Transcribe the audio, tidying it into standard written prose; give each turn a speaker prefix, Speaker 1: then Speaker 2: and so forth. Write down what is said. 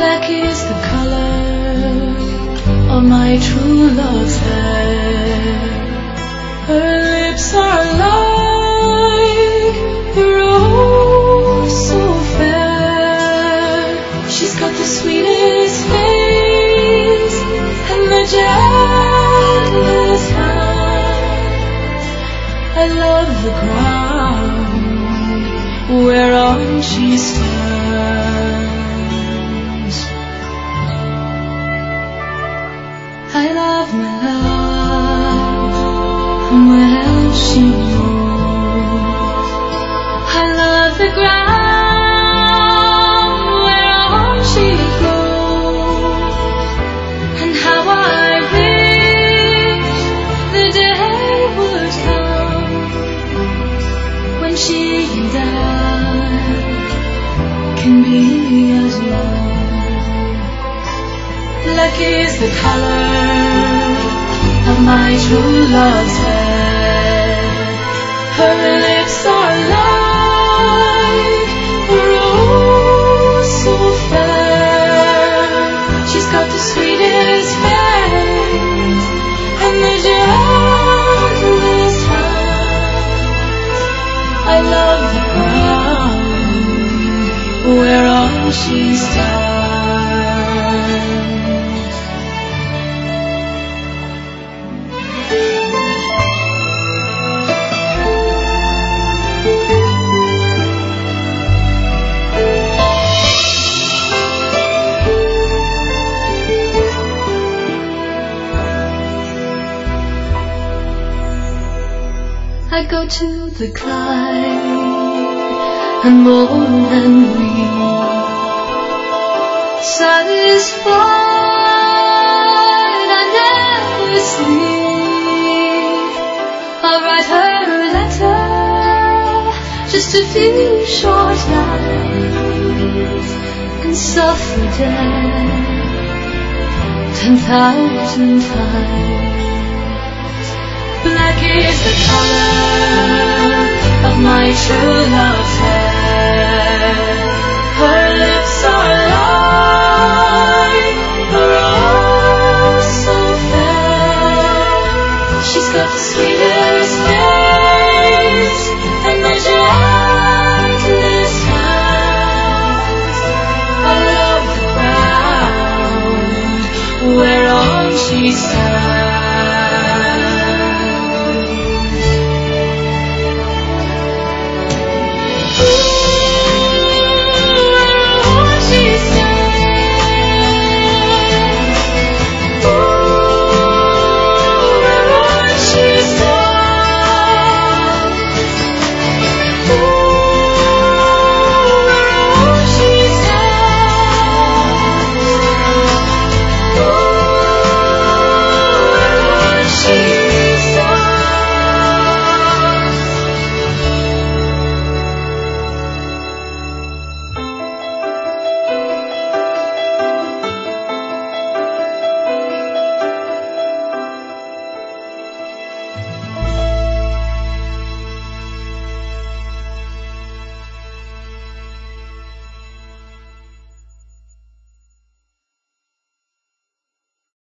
Speaker 1: Black is the color of my true love's hair. Her lips are like the rose so fair. She's got the sweetest face and the gentlest hands. I love the ground whereon she stands. I love my love and well she knows. I love the ground whereon she grows. And how I wish the day would come when she and I can be as one. Black is the color of my true love's hair. Her lips are like a rose so fair. She's got the sweetest face and the gentlest hands. I love the ground whereon she stands. I go to the Clyde and mourn and weep, satisfied I never sleep. I'll write her a letter, just a few short lines, and suffer death 10,000 times. Black is the color of my true love's hair. Her lips are like a rose so fair. She's got the sweetest face and the gentlest hands. I love the ground whereon she stands.